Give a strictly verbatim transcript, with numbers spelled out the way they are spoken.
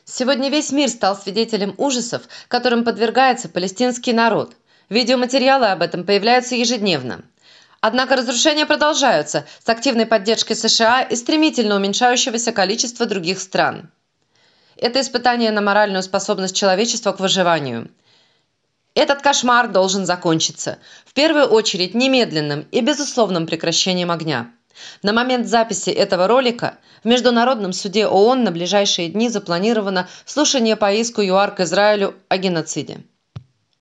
Сегодня весь мир стал свидетелем ужасов, которым подвергается палестинский народ. Видеоматериалы об этом появляются ежедневно. Однако разрушения продолжаются с активной поддержкой США и стремительно уменьшающегося количества других стран. Это испытание на моральную способность человечества к выживанию. Этот кошмар должен закончиться, в первую очередь немедленным и безусловным прекращением огня. На момент записи этого ролика в Международном суде ООН на ближайшие дни запланировано слушание по иску ЮАР к Израилю о геноциде.